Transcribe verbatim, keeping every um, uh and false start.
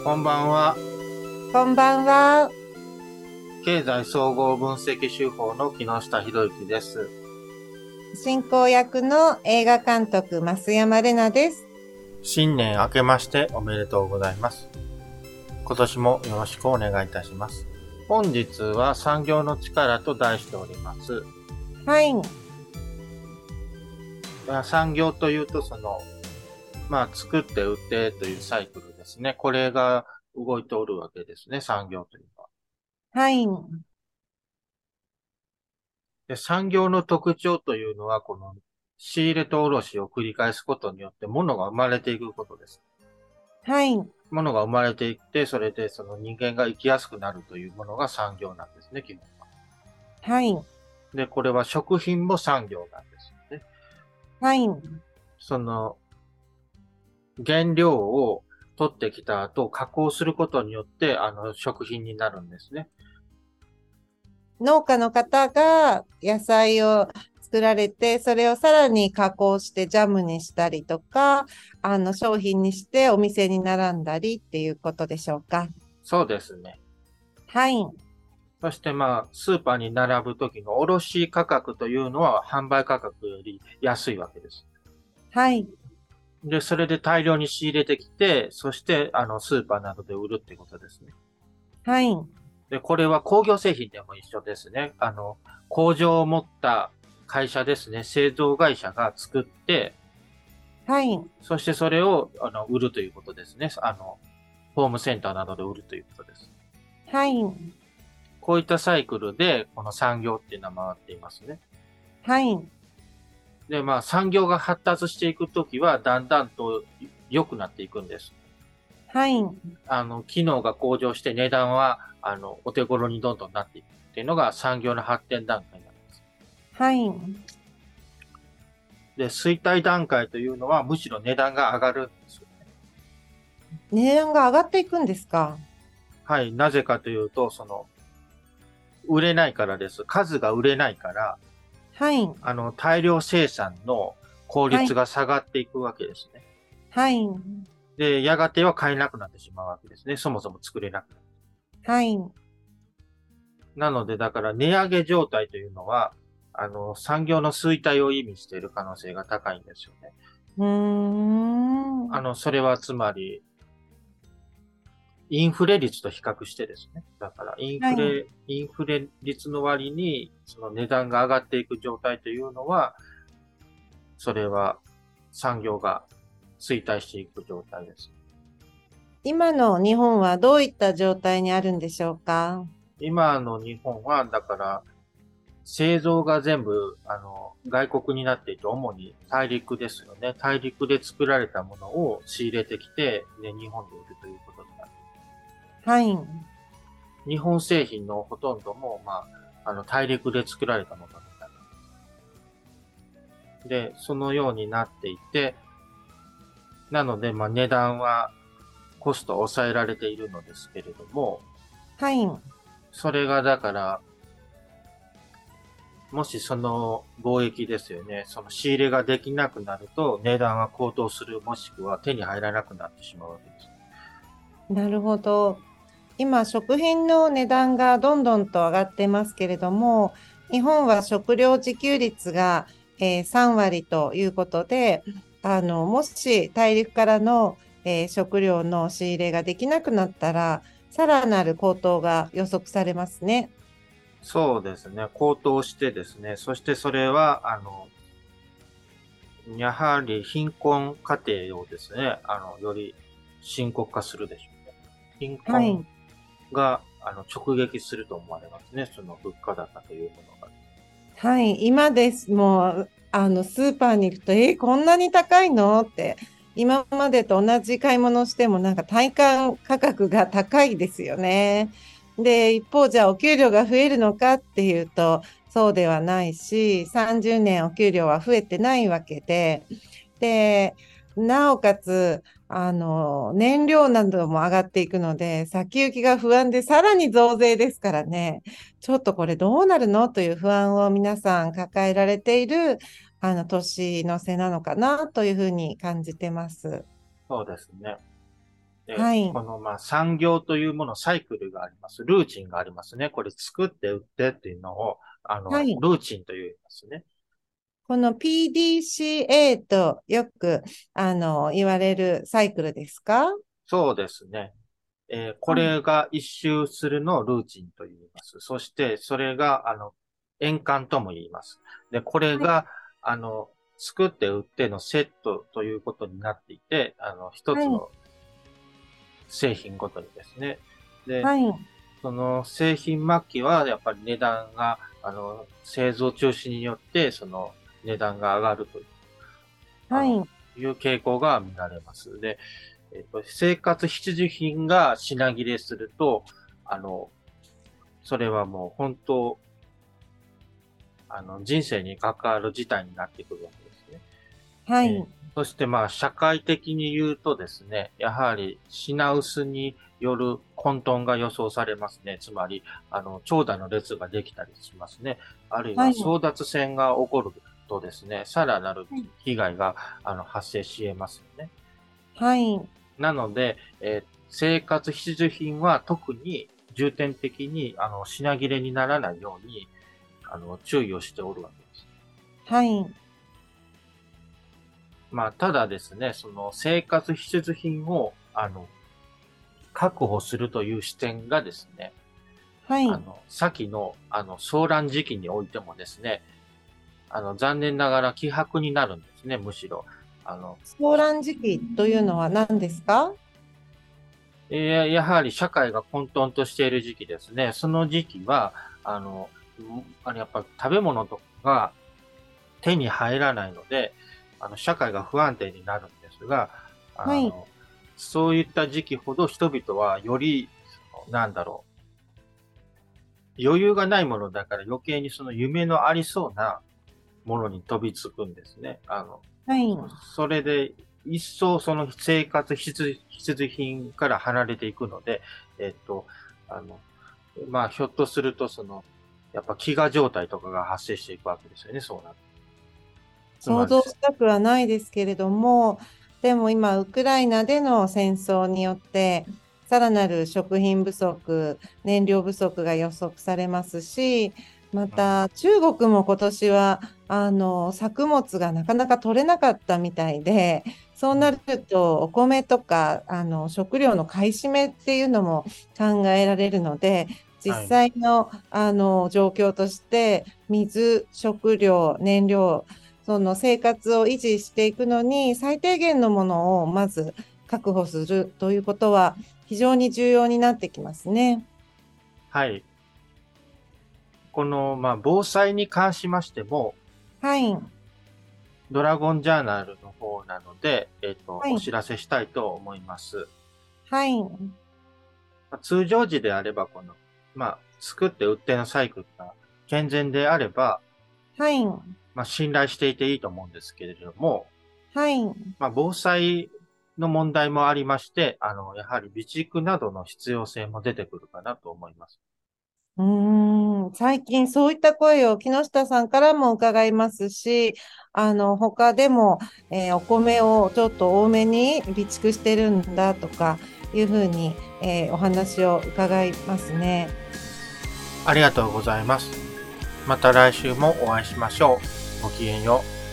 こんばんは。 こんばんは。 経済総合分析手法の木下博之です。 進行役の映画監督、増山玲奈です。 新年明けましておめでとうございます。今年もよろしくお願いいたします。本日は産業の力と題しております。 はい。 産業というと、その、まあ、作って売ってというサイクルですね。これが動いておるわけですね、産業というのは。 はい。 で、産業の特徴というのは、この仕入れと卸を繰り返すことによって物が生まれていくことです。 はい。 ものが生まれていって、それでその人間が生きやすくなるというものが産業なんですね、基本は。 はい。 で、これは食品も産業なんですよね。 はい。 その原料を取ってきた後、加工することによって、あの、食品になるんですね。 農家の方が野菜を作られて、それをさらに加工してジャムにしたりとか、あの商品にしてお店に並んだりっていうことでしょうか。 そうですね。 はい。 そしてまあ、スーパーに並ぶ時の卸価格というのは販売価格より安いわけです。 はい。 で、それで大量に仕入れてきて、そしてあの、スーパーなどで売るってことですね。 はい。 で、これは工業製品でも一緒ですね。あの、工場を持った会社ですね。製造会社が作って、 はい。 そしてそれを、あの、売るということですね。あの、ホームセンターなどで売るということです。 はい。 こういったサイクルで、この産業っていうのは回っていますね。 はい。 で、まあ、産業が発達していくときは、だんだんと良くなっていくんです。 はい。 あの、機能が向上して値段は、あの、お手頃にどんどんなっていくっていうのが産業の発展段階なんです。 はい。 で、衰退段階というのは、むしろ値段が上がるんですよね。 値段が上がっていくんですか？ はい。なぜかというと、その、売れないからです。数が売れないから、 はい。 あの、大量生産の効はい。 率が下がっていくわけですね。 はい。 で、やがては買えなくなってしまうわけですね。そもそも作れなくなる。 はい。 なので、だから値上げ状態というのは、あの、産業の衰退を意味している可能性が高いんですよね。 うーん。 あの、それはつまり、インフレ率と比較してですね。だから、インはい。 フレ、インフレ率の割に、その値段が上がっていく状態というのは、それは産業が衰退していく状態です。 今の日本はどういった状態にあるんでしょうか？ 今の日本は、だから、製造が全部、あの、外国になっていて、主に大陸ですよね。大陸で作られたものを仕入れてきて、で、日本で売るということになる。 はい。 日本製品のほとんども、まあ、あの、大陸で作られたものになる。で、そのようになっていて、なので、まあ、値段はコストを抑えられているのですけれども、 はい。 それがだから、もしその貿易ですよね、その仕入れができなくなると値段は高騰する、もしくは手に入らなくなってしまうわけです。 なるほど。今、食品の値段がどんどんと上がってますけれども、日本は食料自給率が、えーさん割ということで、あの、もし大陸からの、えー食料の仕入れができなくなったら、さらなる高騰が予測されますね。 そうですね、高騰してですね、そしてそれは、あの、やはり貧困家庭をですね、あの、より深刻化するでしょうね。貧困はい。 が、あの、直撃すると思われますね、その物価高というものが。 はい、今です。もう、あの、スーパーに行くと、えーこんなに高いのって、今までと同じ買い物をしても、なんか体感価格が高いですよね。で、一方、じゃあ、お給料が増えるのかっていうと、そうではないし、さんじゅうねんお給料は増えてないわけで、で、なおかつ、あの、燃料なども上がっていくので、先行きが不安で、さらに増税ですからね。ちょっとこれどうなるのという不安を皆さん抱えられている、あの、年の瀬なのかなというふうに感じてます。 そうですね。 で、 はい。 この、まあ、産業というもの、サイクルがあります。ルーチンがありますね。これ作って売ってっていうのを、あの、 はい。 ルーチンと言いますね。 この ピーディーシーエー とよく、あの、言われるサイクルですか？ そうですね。えーこはい。 れが一周するのをルーチンと言います。そして、それが、あの、円環とも言います。で、これはい。 が、あの、作って売ってのセットということになっていて、あの、一はい。 つの製品ごとにですね。で、 はい。 その製品末期はやっぱり値段が、あの、製造中止によって、その値段が上がるという、あの、 はい。 いう傾向が見られます。で、えっと、生活必需品が品切れすると、あの、それはもう本当、あの、人生に関わる事態になってくるわけですね。 はい。 えーそしてまあ、社会的に言うとですね、やはり品薄による混沌が予想されますね。つまり、あの、長蛇の列ができたりしますね。あるいははい。 争奪戦が起こるとですね、さらなる被害があの発生し得ますよね。 はい。 なので、えー生活必需品は特に重点的にあの品切れにならないようにあの注意をしておるわけです。 はい。 まあ、ただですね、その生活必需品をあの確保するという視点がですね、 はい。 あの、先のあの騒乱時期においてもですね、あの残念ながら希薄になるんですね、むしろ。あの、 騒乱時期というのは何ですか？ えーやはり社会が混沌としている時期ですね。その時期は、あの、あのやっぱ食べ物とかが手に入らないので、あの、社会が不安定になるんですが、 はい。 あの、そういった時期ほど人々はより、なんだろう、余裕がないものだから余計にその夢のありそうなものに飛びつくんですね。あの、 はい。 それで、一層その生活必需品から離れていくので、えっと、あの、まあ、ひょっとすると、その、やっぱ飢餓状態とかが発生していくわけですよね、そうなる。つまり、 想像したくはないですけれども、でも今、ウクライナでの戦争によって、さらなる食品不足、燃料不足が予測されますし、まうん、 た中国も今年はあの作物がなかなか取れなかったみたいで、そうなるとお米とかあの食料の買い占めっていうのも考えられるので、実はい、 際の、あの状況として水、食料、燃料、その生活を維持していくのに最低限のものをまず確保するということは非常に重要になってきますね。 はい。この、まあ、防災に関しましても、 はい。 ドラゴンジャーナルの方なので、えっと、 はい。 お知らせしたいと思います。 はい。 まあ通常時であれば、この、まあ、作って売ってのサイクルが健全であれば、 はい。 まあ、信頼していていいと思うんですけれども、 はい。 まあ、防災の問題もありまして、あの、やはり備蓄などの必要性も出てくるかなと思います。 うーん、最近そういった声を木下さんからも伺いますし、あの、他でも、えーお米をちょっと多めに備蓄してるんだとかいうふうに、えーお話を伺いますね。 ありがとうございます。また来週もお会いしましょう。ごきげんよう。